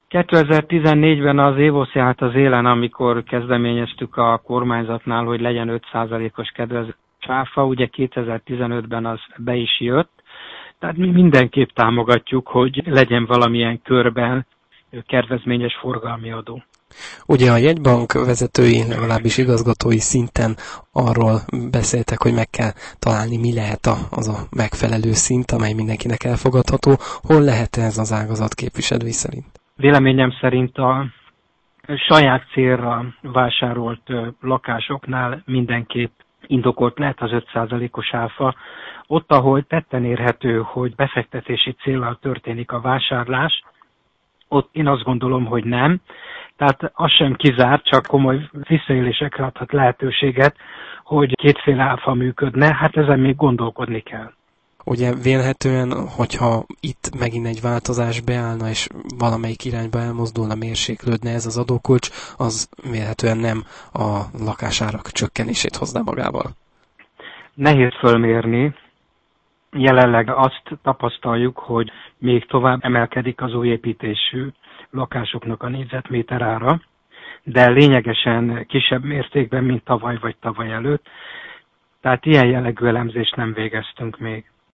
2014-ben az ÉVOSZ állt az élen, amikor kezdeményeztük a kormányzatnál, hogy legyen 5%-os kedvező áfa, ugye 2015-ben az be is jött, tehát mi mindenképp támogatjuk, hogy legyen valamilyen körben kedvezményes forgalmi adó. Ugye a jegybank vezetői, legalábbis igazgatói szinten arról beszéltek, hogy meg kell találni, mi lehet az a megfelelő szint, amely mindenkinek elfogadható. Hol lehet ez az ágazat képviselői szerint? Véleményem szerint a saját célra vásárolt lakásoknál mindenképp indokolt lehet az 5%-os áfa. Ott, ahol tetten érhető, hogy befektetési céllal történik a vásárlás, ott én azt gondolom, hogy nem. Tehát az sem kizárt, csak komoly visszaélésekre adhat lehetőséget, hogy kétféle áfa működne, hát ezen még gondolkodni kell. Ugye vélhetően, hogyha itt megint egy változás beállna, és valamelyik irányba elmozdulna, mérséklődne ez az adókulcs, az vélhetően nem a lakásárak csökkenését hozná magával. Nehéz fölmérni. Jelenleg azt tapasztaljuk, hogy még tovább emelkedik az új építésű lakásoknak a négyzetméter ára, de lényegesen kisebb mértékben, mint tavaly vagy tavaly előtt. Tehát ilyen jellegű elemzést nem végeztünk még.